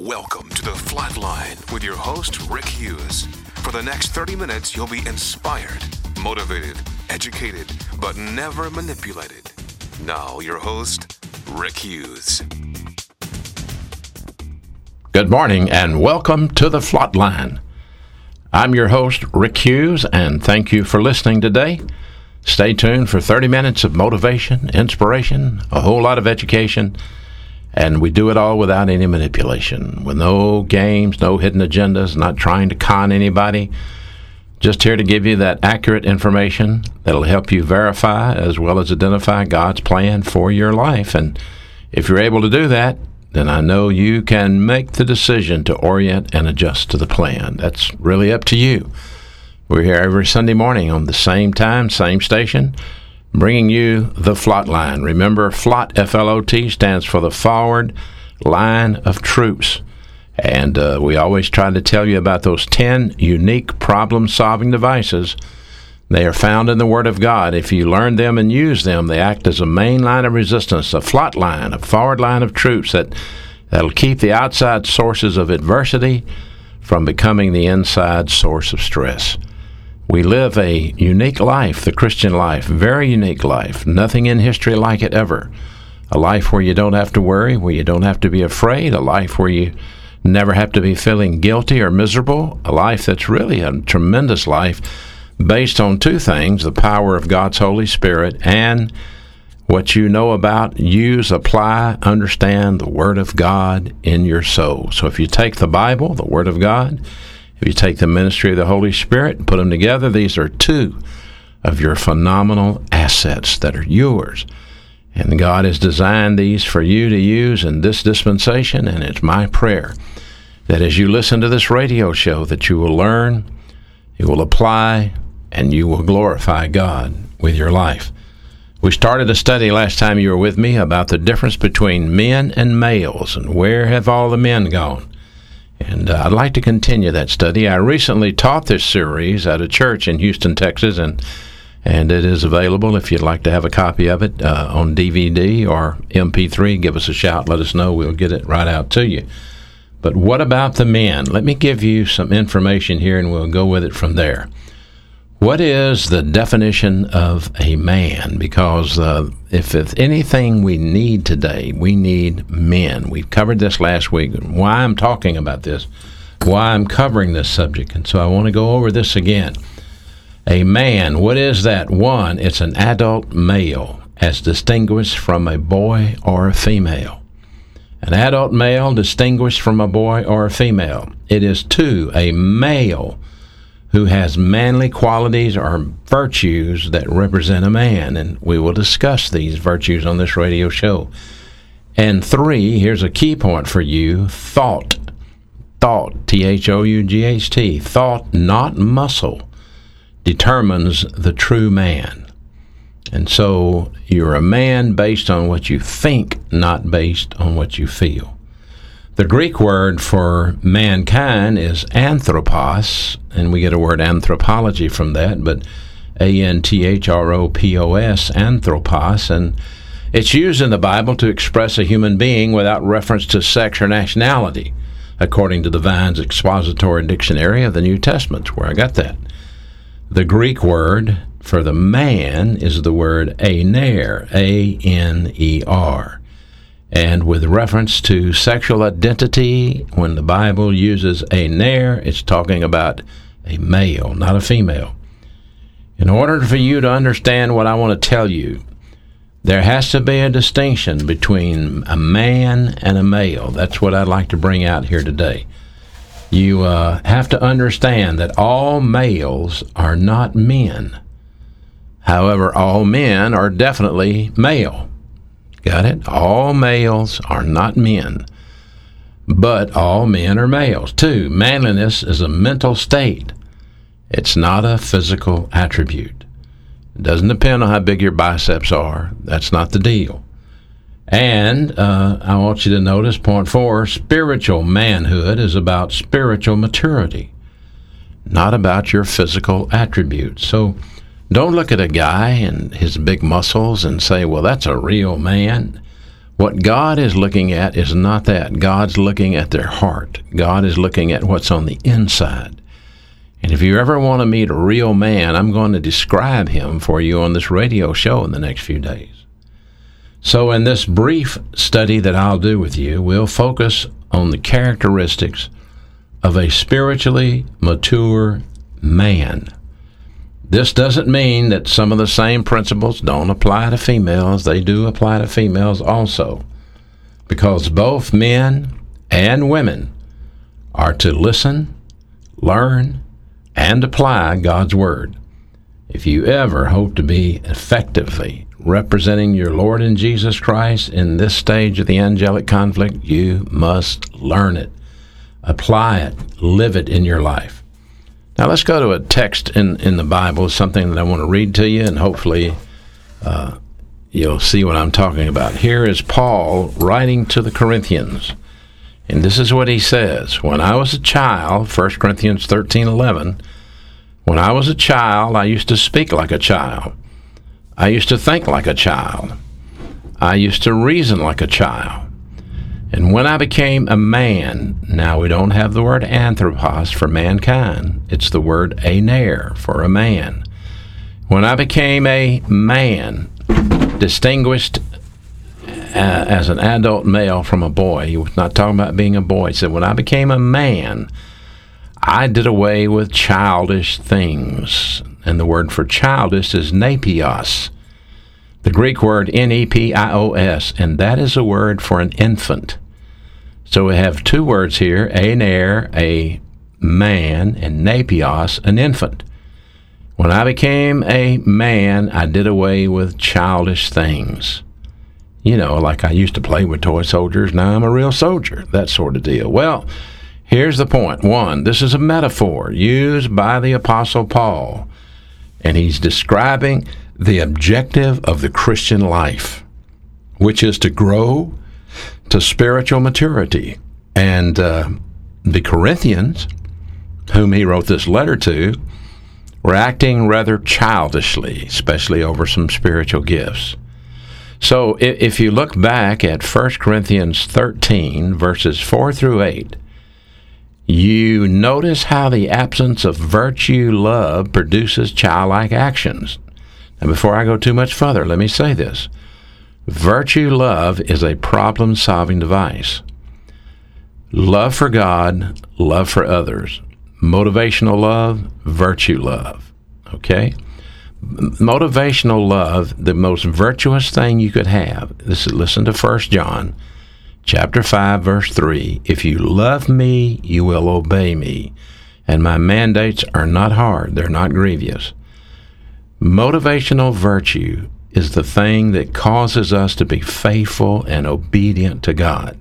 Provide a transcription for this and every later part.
Welcome to The Flatline with your host, Rick Hughes. For the next 30 minutes, you'll be inspired, motivated, educated, but never manipulated. Now, your host, Rick Hughes. Good morning and welcome to The Flatline. I'm your host, Rick Hughes, and thank you for listening today. Stay tuned for 30 minutes of motivation, inspiration, a whole lot of education, and we do it all without any manipulation, with no games, no hidden agendas, not trying to con anybody. Just here to give you that accurate information that'll help you verify as well as identify God's plan for your life. And if you're able to do that, then I know you can make the decision to orient and adjust to the plan. That's really up to you. We're here every Sunday morning on the same time, same station, bringing you the Flatline. Remember, FLOT, F-L-O-T, stands for the Forward Line of Troops. And we always try to tell you about those 10 unique problem-solving devices. They are found in the Word of God. If you learn them and use them, they act as a main line of resistance, a FLOT line, a forward line of troops that'll keep the outside sources of adversity from becoming the inside source of stress. We live a unique life, the Christian life, very unique life, nothing in history like it ever. A life where you don't have to worry, where you don't have to be afraid, a life where you never have to be feeling guilty or miserable, a life that's really a tremendous life based on two things, the power of God's Holy Spirit and what you know about, use, apply, understand the Word of God in your soul. So if you take the Bible, the Word of God, if you take the ministry of the Holy Spirit and put them together, these are two of your phenomenal assets that are yours. And God has designed these for you to use in this dispensation, and it's my prayer that as you listen to this radio show that you will learn, you will apply, and you will glorify God with your life. We started a study last time you were with me about the difference between men and males and where have all the men gone. And I'd like to continue that study. I recently taught this series at a church in Houston, Texas, and it is available if you'd like to have a copy of it on DVD or MP3. Give us a shout. Let us know. We'll get it right out to you. But what about the men? Let me give you some information here, and we'll go with it from there. What is the definition of a man? Because if it's anything we need today, we need men. We covered this last week. Why I'm talking about this, why I'm covering this subject. And so I want to go over this again. A man, what is that? One, it's an adult male as distinguished from a boy or a female. An adult male distinguished from a boy or a female. It is two, a male who has manly qualities or virtues that represent a man. And we will discuss these virtues on this radio show. And three, here's a key point for you, thought. Thought, T-H-O-U-G-H-T, thought, not muscle, determines the true man. And so you're a man based on what you think, not based on what you feel. The Greek word for mankind is anthropos, and we get a word anthropology from that, but A-N-T-H-R-O-P-O-S, anthropos, and it's used in the Bible to express a human being without reference to sex or nationality, according to the Vine's Expository Dictionary of the New Testament, where I got that. The Greek word for the man is the word aner, A-N-E-R. And with reference to sexual identity, when the Bible uses aner, it's talking about a male, not a female. In order for you to understand what I want to tell you, there has to be a distinction between a man and a male. That's what I'd like to bring out here today. You have to understand that all males are not men. However, all men are definitely male. Got it? All males are not men, but all men are males. Two, manliness is a mental state. It's not a physical attribute. It doesn't depend on how big your biceps are. That's not the deal. And I want you to notice, point 4, spiritual manhood is about spiritual maturity, not about your physical attributes. So don't look at a guy and his big muscles and say, well, that's a real man. What God is looking at is not that. God's looking at their heart. God is looking at what's on the inside. And if you ever want to meet a real man, I'm going to describe him for you on this radio show in the next few days. So in this brief study that I'll do with you, we'll focus on the characteristics of a spiritually mature man. This doesn't mean that some of the same principles don't apply to females. They do apply to females also, because both men and women are to listen, learn, and apply God's Word. If you ever hope to be effectively representing your Lord and Jesus Christ in this stage of the angelic conflict, you must learn it, apply it, live it in your life. Now let's go to a text in the Bible, something that I want to read to you, and hopefully you'll see what I'm talking about. Here is Paul writing to the Corinthians, and this is what he says. When I was a child, 1 Corinthians 13:11, when I was a child, I used to speak like a child. I used to think like a child. I used to reason like a child. And when I became a man, now we don't have the word anthropos for mankind. It's the word aner for a man. When I became a man, distinguished as an adult male from a boy, he was not talking about being a boy. He said, when I became a man, I did away with childish things. And the word for childish is nepios, the Greek word nepios, and that is a word for an infant. So we have two words here, aner, a man, and nepios, an infant. When I became a man, I did away with childish things. You know, like I used to play with toy soldiers, now I'm a real soldier, that sort of deal. Well, here's the point. One, this is a metaphor used by the Apostle Paul, and he's describing the objective of the Christian life, which is to grow to spiritual maturity. And the Corinthians, whom he wrote this letter to, were acting rather childishly, especially over some spiritual gifts. So if you look back at 1 Corinthians 13, verses 4 through 8, you notice how the absence of virtue love produces childlike actions. Now, before I go too much further, let me say this. Virtue love is a problem-solving device. Love for God, love for others. Motivational love, virtue love. Okay? Motivational love, the most virtuous thing you could have. Listen to 1 John chapter 5, verse 3. If you love me, you will obey me, and my mandates are not hard, they're not grievous. Motivational virtue is the thing that causes us to be faithful and obedient to God.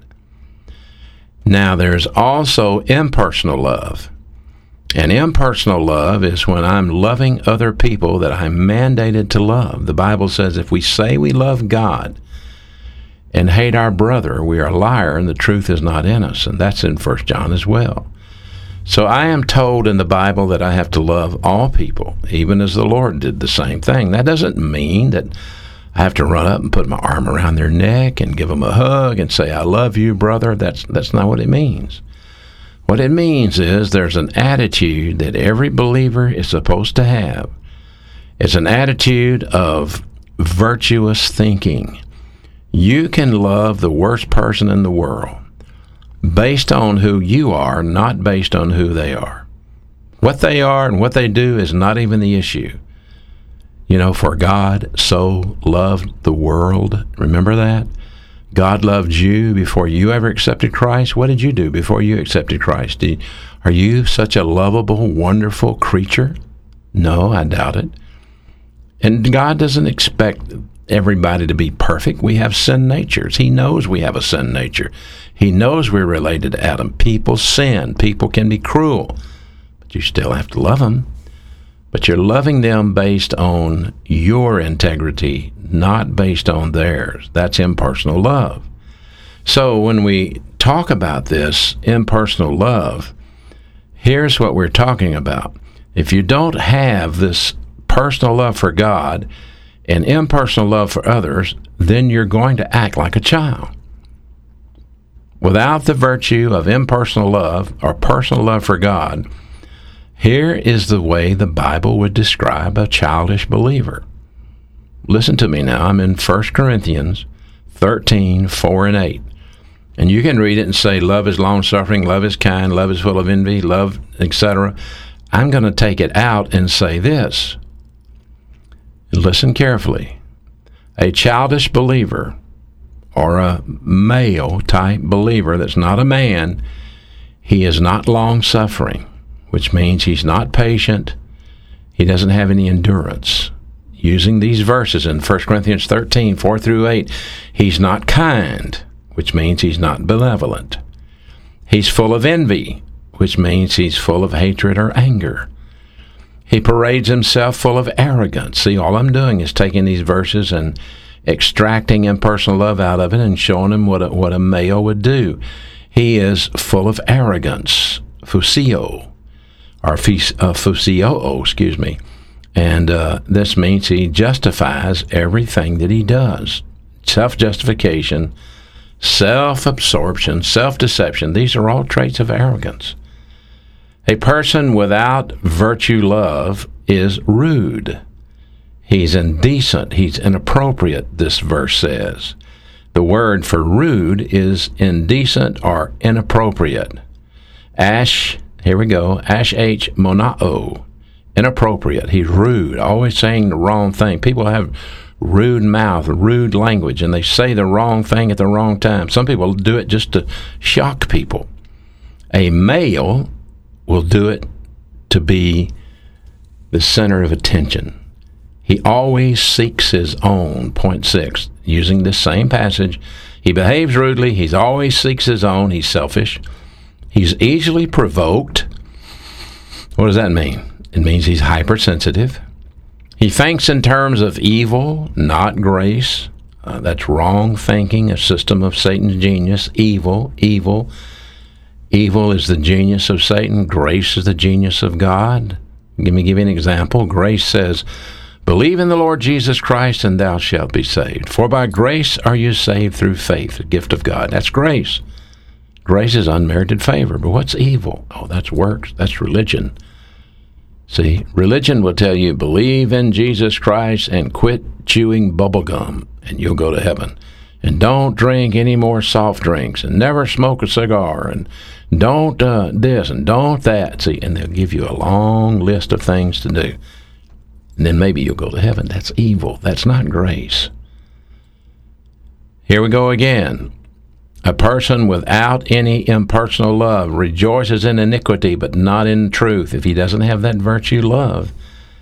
Now, there's also impersonal love. And impersonal love is when I'm loving other people that I'm mandated to love. The Bible says if we say we love God and hate our brother, we are a liar and the truth is not in us. And that's in 1 John as well. So I am told in the Bible that I have to love all people, even as the Lord did the same thing. That doesn't mean that I have to run up and put my arm around their neck and give them a hug and say, I love you, brother. That's not what it means. What it means is there's an attitude that every believer is supposed to have. It's an attitude of virtuous thinking. You can love the worst person in the world based on who you are, not based on who they are. What they are and what they do is not even the issue. You know, for God so loved the world. Remember that? God loved you before you ever accepted Christ. What did you do before you accepted Christ? Are you such a lovable, wonderful creature? No, I doubt it. And God doesn't expect everybody to be perfect. We have sin natures. He knows we have a sin nature. He knows we're related to Adam. People sin. People can be cruel. But you still have to love them. But you're loving them based on your integrity, not based on theirs. That's impersonal love. So when we talk about this impersonal love, here's what we're talking about. If you don't have this personal love for God and impersonal love for others, then you're going to act like a child. Without the virtue of impersonal love or personal love for God, here is the way the Bible would describe a childish believer. Listen to me now. I'm in 1 Corinthians 13, 4 and 8. And you can read it and say, love is long-suffering, love is kind, love is full of envy, love, etc. I'm going to take it out and say this. Listen carefully. A childish believer, or a male-type believer that's not a man, he is not long-suffering, which means he's not patient. He doesn't have any endurance. Using these verses in 1 Corinthians 13, 4 through 8, he's not kind, which means he's not benevolent. He's full of envy, which means he's full of hatred or anger. He parades himself full of arrogance. See, all I'm doing is taking these verses and extracting impersonal love out of it and showing him what a male would do. He is full of arrogance, fusio, or fusioo, excuse me. And this means he justifies everything that he does. Self-justification, self-absorption, self-deception, these are all traits of arrogance. A person without virtue love is rude. He's indecent. He's inappropriate, this verse says. The word for rude is indecent or inappropriate. Here we go, ash-h monao, inappropriate. He's rude, always saying the wrong thing. People have rude mouth, rude language, and they say the wrong thing at the wrong time. Some people do it just to shock people. A male will do it to be the center of attention. He always seeks his own. Point 6, using this same passage, he behaves rudely. He always seeks his own. He's selfish. He's easily provoked. What does that mean? It means he's hypersensitive. He thinks in terms of evil, not grace. That's wrong thinking, a system of Satan's genius. Evil. Evil is the genius of Satan. Grace is the genius of God. Let me give you an example. Grace says, believe in the Lord Jesus Christ, and thou shalt be saved. For by grace are you saved through faith, the gift of God. That's grace. Grace is unmerited favor. But what's evil? Oh, that's works. That's religion. See, religion will tell you, believe in Jesus Christ and quit chewing bubble gum, and you'll go to heaven. And don't drink any more soft drinks, and never smoke a cigar, and don't this, and don't that. See, and they'll give you a long list of things to do. And then maybe you'll go to heaven. That's evil. That's not grace. Here we go again. A person without any impersonal love rejoices in iniquity, but not in truth. If he doesn't have that virtue love,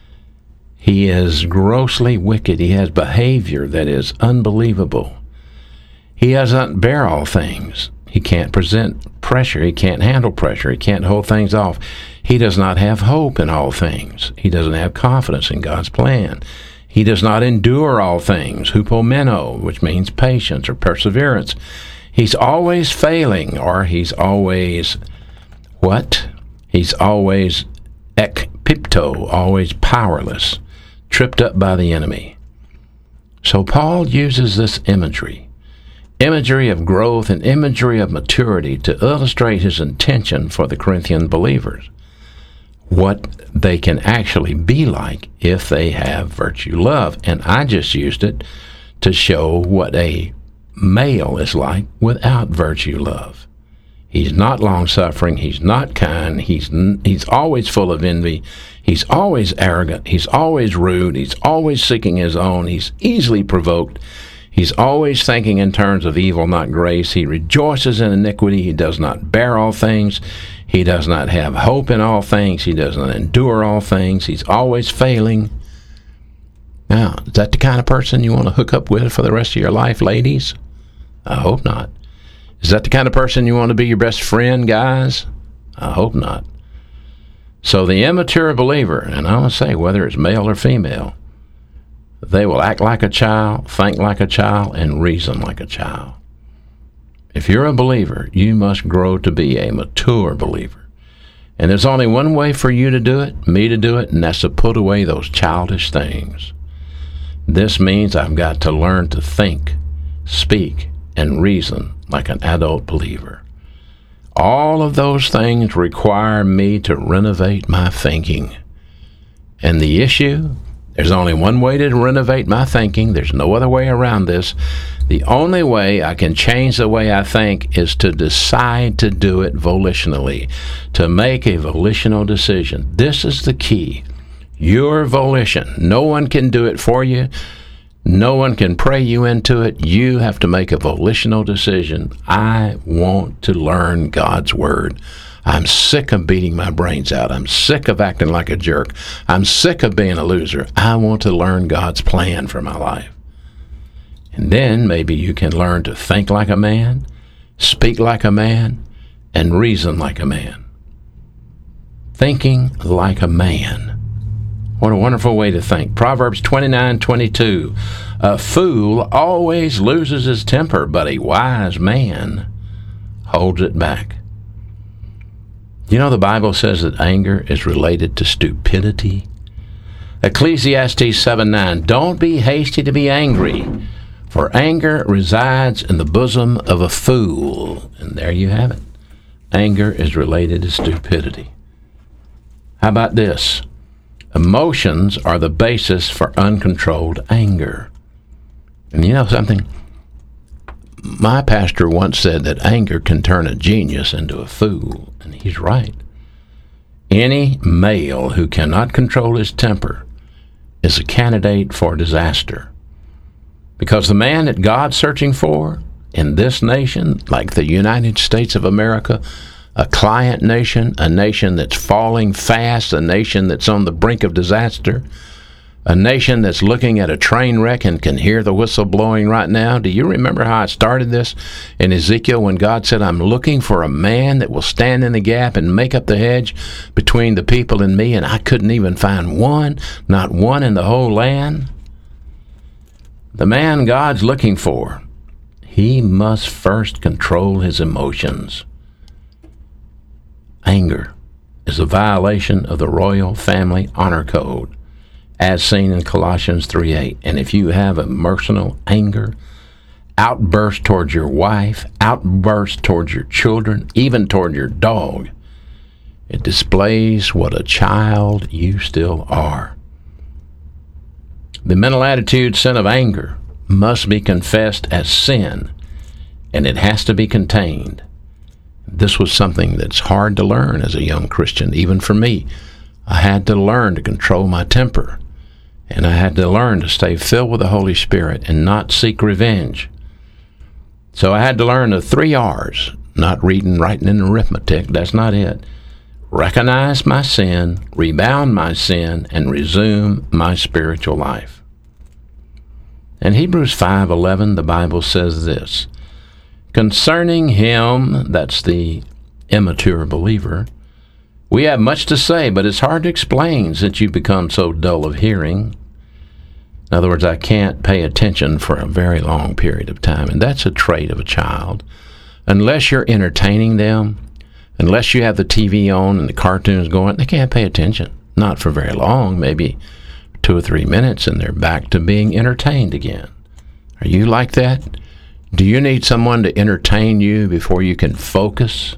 he is grossly wicked. He has behavior that is unbelievable. He doesn't bear all things. He can't present pressure. He can't handle pressure. He can't hold things off. He does not have hope in all things. He doesn't have confidence in God's plan. He does not endure all things, hupomeno, which means patience or perseverance. He's always failing, or he's always what? He's always ekpipto, always powerless, tripped up by the enemy. So Paul uses this imagery of growth and imagery of maturity to illustrate his intention for the Corinthian believers, what they can actually be like if they have virtue love. And I just used it to show what a male is like without virtue love. He's not long-suffering. He's not kind. He's always full of envy. He's always arrogant. He's always rude. He's always seeking his own. He's easily provoked. He's always thinking in terms of evil, not grace. He rejoices in iniquity. He does not bear all things. He does not have hope in all things. He does not endure all things. He's always failing. Now, is that the kind of person you want to hook up with for the rest of your life, ladies? I hope not. Is that the kind of person you want to be your best friend, guys? I hope not. So the immature believer, and I want to say whether it's male or female, they will act like a child, think like a child, and reason like a child. If you're a believer, you must grow to be a mature believer. And there's only one way for you to do it, me to do it, and that's to put away those childish things. This means I've got to learn to think, speak, and reason like an adult believer. All of those things require me to renovate my thinking. And the issue, there's only one way to renovate my thinking. There's no other way around this. The only way I can change the way I think is to decide to do it volitionally, to make a volitional decision. This is the key. Your volition. No one can do it for you. No one can pray you into it. You have to make a volitional decision. I want to learn God's Word. I'm sick of beating my brains out. I'm sick of acting like a jerk. I'm sick of being a loser. I want to learn God's plan for my life. And then maybe you can learn to think like a man, speak like a man, and reason like a man. Thinking like a man. What a wonderful way to think. Proverbs 29:22. A fool always loses his temper, but a wise man holds it back. You know, the Bible says that anger is related to stupidity. Ecclesiastes 7:9. Don't be hasty to be angry, for anger resides in the bosom of a fool. And there you have it. Anger is related to stupidity. How about this? Emotions are the basis for uncontrolled anger. And you know something? My pastor once said that anger can turn a genius into a fool, and he's right. Any male who cannot control his temper is a candidate for disaster. Because the man that God's searching for in this nation, like the United States of America, a client nation, a nation that's falling fast, a nation that's on the brink of disaster, a nation that's looking at a train wreck and can hear the whistle blowing right now. Do you remember how I started this in Ezekiel when God said, I'm looking for a man that will stand in the gap and make up the hedge between the people and me, and I couldn't even find one, not one in the whole land? The man God's looking for, he must first control his emotions. Anger is a violation of the royal family honor code, as seen in Colossians 3:8. And if you have emotional anger, outburst towards your wife, outburst towards your children, even toward your dog, it displays what a child you still are. The mental attitude sin of anger must be confessed as sin, and it has to be contained. This was something that's hard to learn as a young Christian, even for me. I had to learn to control my temper, and I had to learn to stay filled with the Holy Spirit and not seek revenge. So I had to learn the 3 R's, not reading, writing, and arithmetic. That's not it. Recognize my sin, rebound my sin, and resume my spiritual life. In Hebrews 5:11, the Bible says this, concerning him, that's the immature believer, we have much to say, but it's hard to explain since you become so dull of hearing. In other words, I can't pay attention for a very long period of time, and that's a trait of a child. Unless you're entertaining them, unless you have the TV on and the cartoons going, they can't pay attention. Not for very long, maybe 2 or 3 minutes, and they're back to being entertained again. Are you like that? Do you need someone to entertain you before you can focus?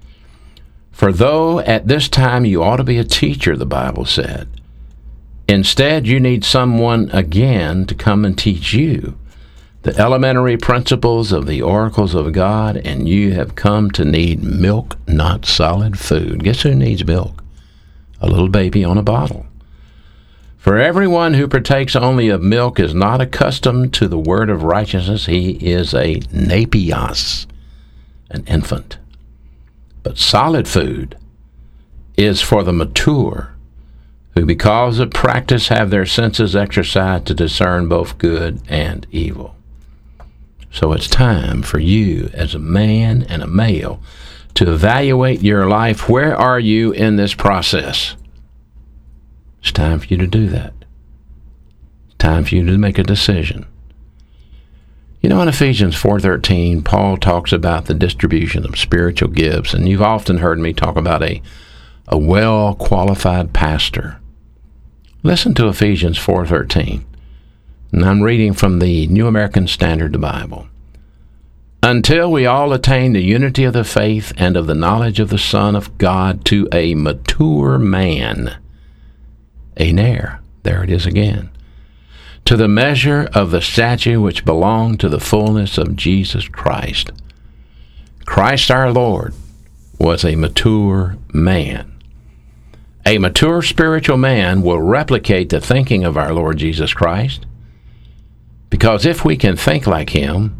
For though at this time you ought to be a teacher, the Bible said, instead you need someone again to come and teach you the elementary principles of the oracles of God, and you have come to need milk, not solid food. Guess who needs milk? A little baby on a bottle. For everyone who partakes only of milk is not accustomed to the word of righteousness. He is a napios, an infant. But solid food is for the mature, who because of practice have their senses exercised to discern both good and evil. So it's time for you as a man and a male to evaluate your life. Where are you in this process? It's time for you to do that. It's time for you to make a decision. You know, in Ephesians 4:13, Paul talks about the distribution of spiritual gifts, and you've often heard me talk about a well-qualified pastor. Listen to Ephesians 4:13. And I'm reading from the New American Standard Bible. Until we all attain the unity of the faith and of the knowledge of the Son of God to a mature man. Aner, there it is again. To the measure of the stature which belonged to the fullness of Jesus Christ. Christ our Lord was a mature man. A mature spiritual man will replicate the thinking of our Lord Jesus Christ, because if we can think like him,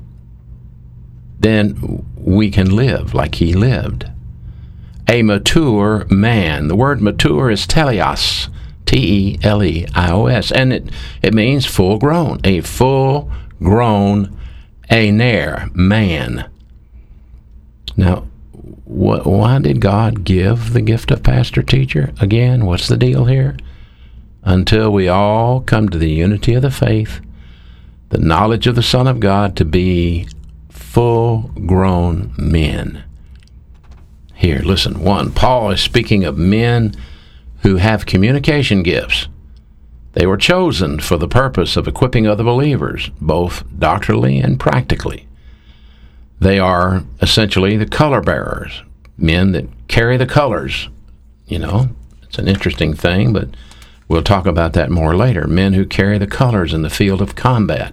then we can live like he lived. A mature man. The word mature is teleos, T-E-L-E-I-O-S, and it means full grown, a full grown aner, man. Now, why did God give the gift of pastor teacher? Again, what's the deal here? Until we all come to the unity of the faith, the knowledge of the Son of God, to be full-grown men. Here, listen. 1, Paul is speaking of men who have communication gifts. They were chosen for the purpose of equipping other believers, both doctrinally and practically. They are essentially the color bearers, men that carry the colors. You know, it's an interesting thing, but we'll talk about that more later. Men who carry the colors in the field of combat.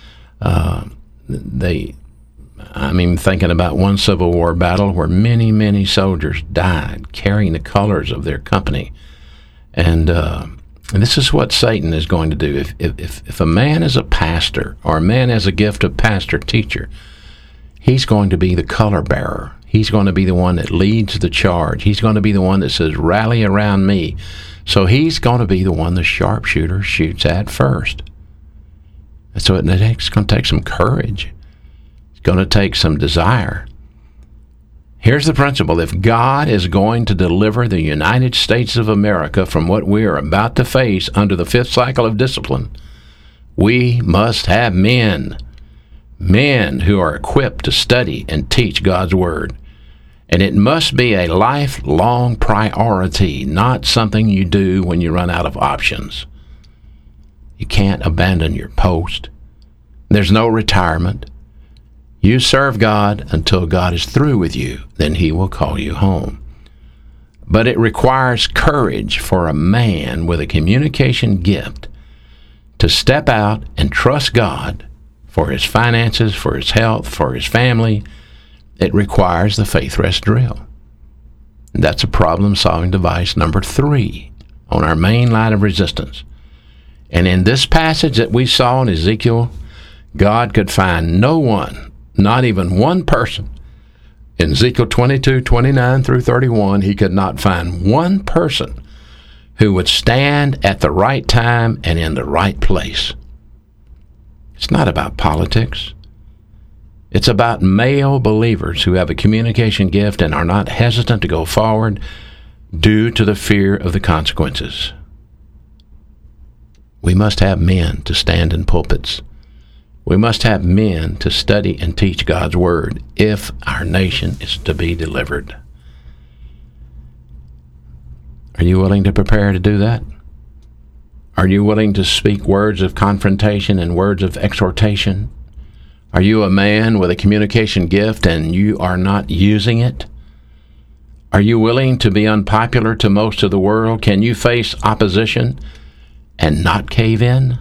I'm even thinking about one Civil War battle where many, many soldiers died carrying the colors of their company. And this is what Satan is going to do. If a man is a pastor, or a man has a gift of pastor teacher, he's going to be the color bearer. He's going to be the one that leads the charge. He's going to be the one that says, rally around me. So he's going to be the one the sharpshooter shoots at first. And so it's going to take some courage. It's going to take some desire. Here's the principle. If God is going to deliver the United States of America from what we are about to face under the 5th cycle of discipline, we must have men who are equipped to study and teach God's Word. And it must be a lifelong priority, not something you do when you run out of options. You can't abandon your post. There's no retirement. You serve God until God is through with you. Then he will call you home. But it requires courage for a man with a communication gift to step out and trust God for his finances, for his health, for his family. It requires the faith rest drill. That's a problem-solving device number 3 on our main line of resistance. And in this passage that we saw in Ezekiel, God could find no one, not even one person. In Ezekiel 22, 29 through 31, he could not find one person who would stand at the right time and in the right place. It's not about politics. It's about male believers who have a communication gift and are not hesitant to go forward due to the fear of the consequences. We must have men to stand in pulpits. We must have men to study and teach God's Word if our nation is to be delivered. Are you willing to prepare to do that? Are you willing to speak words of confrontation and words of exhortation? Are you a man with a communication gift and you are not using it? Are you willing to be unpopular to most of the world? Can you face opposition and not cave in?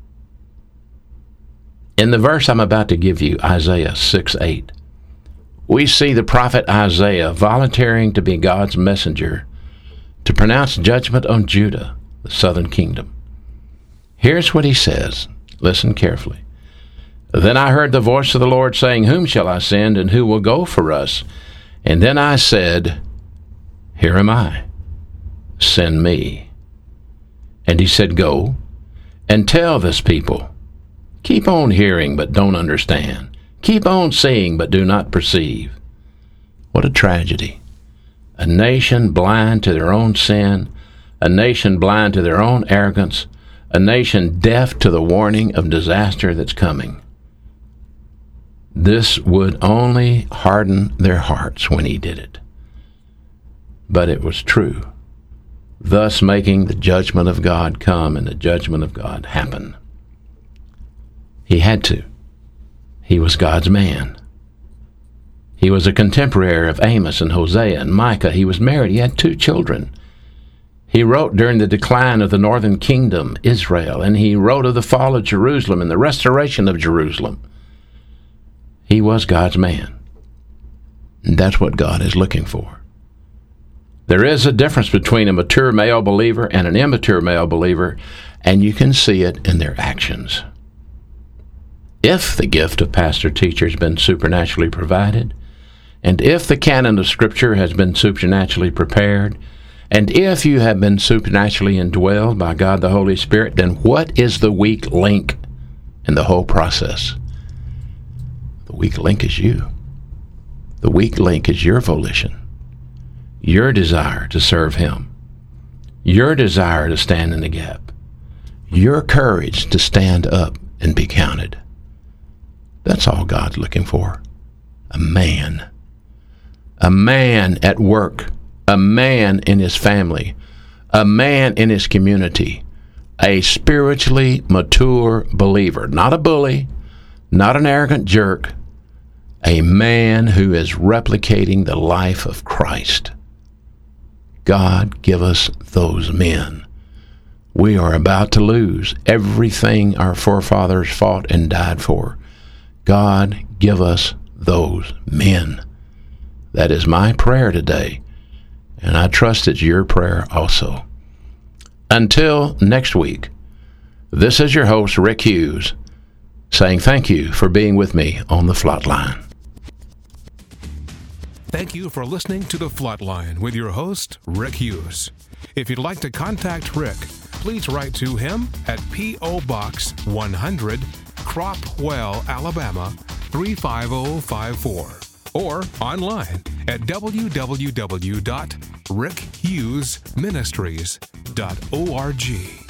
In the verse I'm about to give you, Isaiah 6:8, we see the prophet Isaiah volunteering to be God's messenger to pronounce judgment on Judah, the southern kingdom. Here's what he says. Listen carefully. Then I heard the voice of the Lord saying, whom shall I send, and who will go for us? And then I said, here am I. Send me. And he said, go and tell this people, keep on hearing but don't understand. Keep on seeing but do not perceive. What a tragedy. A nation blind to their own sin, a nation blind to their own arrogance, a nation deaf to the warning of disaster that's coming. This would only harden their hearts when he did it. But it was true, thus making the judgment of God come and the judgment of God happen. He had to. He was God's man. He was a contemporary of Amos and Hosea and Micah. He was married. He had 2 children. He wrote during the decline of the northern kingdom, Israel, and he wrote of the fall of Jerusalem and the restoration of Jerusalem. He was God's man. And that's what God is looking for. There is a difference between a mature male believer and an immature male believer, and you can see it in their actions. If the gift of pastor-teacher has been supernaturally provided, and if the canon of Scripture has been supernaturally prepared, and if you have been supernaturally indwelled by God the Holy Spirit, then what is the weak link in the whole process? The weak link is you. The weak link is your volition, your desire to serve Him, your desire to stand in the gap, your courage to stand up and be counted. That's all God's looking for. A man. A man at work. A man in his family. A man in his community. A spiritually mature believer. Not a bully. Not an arrogant jerk. A man who is replicating the life of Christ. God, give us those men. We are about to lose everything our forefathers fought and died for. God, give us those men. That is my prayer today, and I trust it's your prayer also. Until next week, this is your host, Rick Hughes, saying thank you for being with me on the Flatline. Thank you for listening to The Flatline with your host, Rick Hughes. If you'd like to contact Rick, please write to him at P.O. Box 100, Cropwell, Alabama 35054, or online at www.rickhughesministries.org.